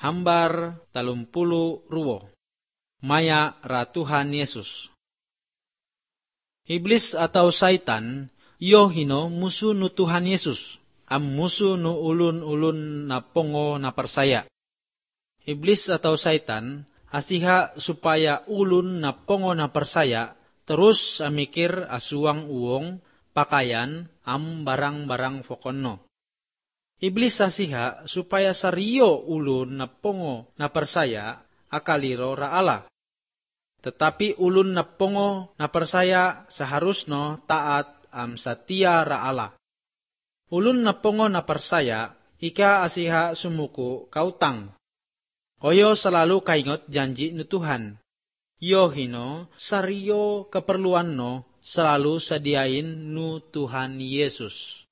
hambar 32. Maya ra Tuhan Yesus. Iblis atau Saitan, iyo hino musuh nu Tuhan Yesus. Am musuh nu ulun-ulun na pongo na persaya. Iblis atau Saitan, asiha supaya ulun na pongo na persaya, terus amikir asuang uong, pakaian, am barang-barang fokonno. Iblis asiha supaya sariyo ulun na pongo na persaya, akaliro raala. Tetapi ulun na pongo na persaya seharusno taat am satia raala. Ulun na pongo na persaya, ika asiha sumuku kautang. Oyo selalu kaingot janji nu Tuhan. Yo hino sariyo keperluan no selalu sediain nu Tuhan Yesus.